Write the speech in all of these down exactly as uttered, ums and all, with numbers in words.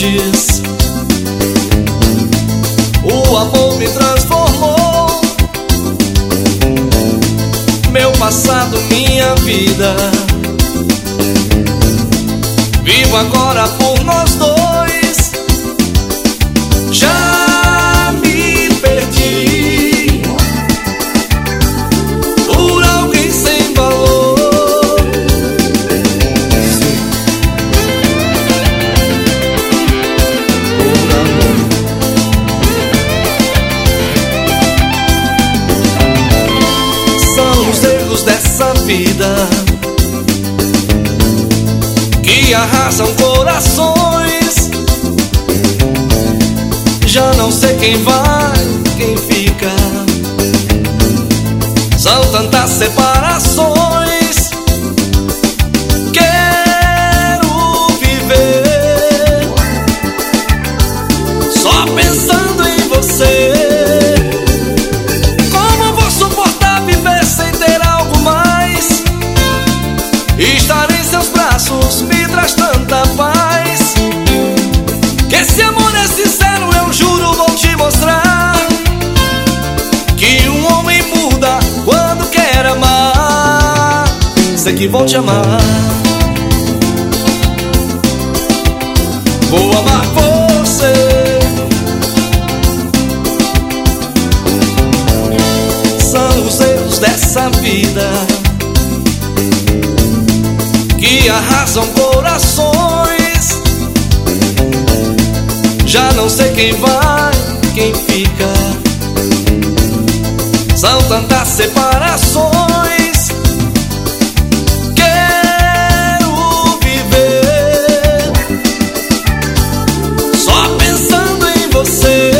noites. O amor me transformou, meu passado, minha vida. Vivo agora por nós dois. Já me perdi por alguém sem valor. Sim. Por amor. São os erros dessa vida que arrasam corações. Já não sei quem vai, quem fica. São tantas separações. Quero viver só pensando em você. Como vou suportar viver sem ter algo mais? Estar em seus braços me traz tanta paz. Que esse amor é sincero, eu juro, vou te mostrar. Que um homem muda quando quer amar. Sei que vou te amar. Vou amar você. São os erros dessa vida que arrasam corações. Já não sei quem vai, quem fica. São tantas separações. Quero viver só pensando em você.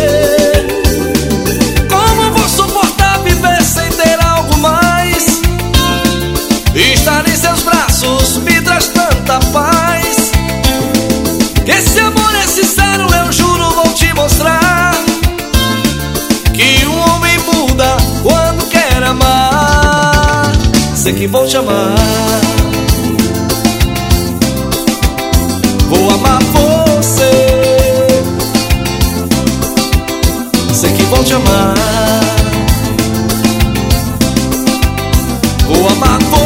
Como vou suportar viver sem ter algo mais? Estar em seus braços me traz tanta paz. Que esse amor é sincero, eu juro, vou te mostrar. Que um homem muda quando quer amar. Sei que vou te amar. Vou amar você. Sei que vou te amar. Vou amar você.